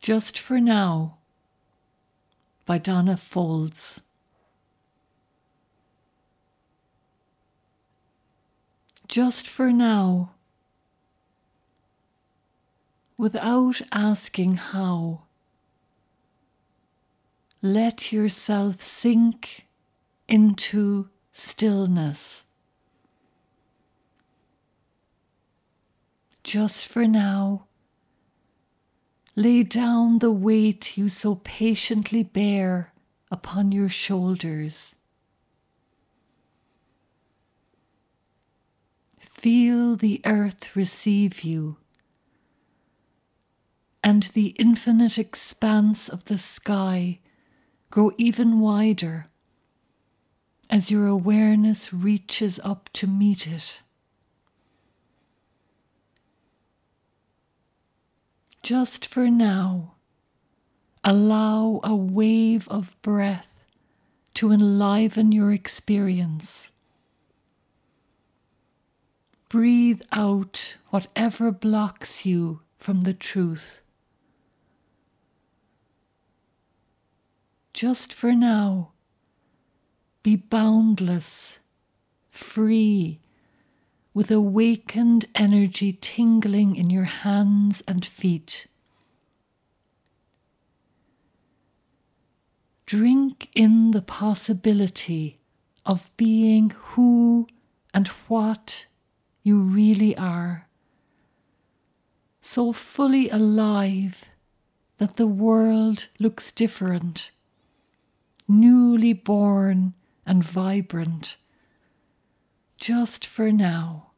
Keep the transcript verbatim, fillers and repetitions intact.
Just for Now by Donna Folds. Just for now, without asking how, let yourself sink into stillness. Just for now, lay down the weight you so patiently bear upon your shoulders. Feel the earth receive you, and the infinite expanse of the sky grow even wider as your awareness reaches up to meet it. Just for now, allow a wave of breath to enliven your experience. Breathe out whatever blocks you from the truth. Just for now, be boundless, free, with awakened energy tingling in your hands and feet. Drink in the possibility of being who and what you really are, so fully alive that the world looks different, newly born and vibrant, just for now.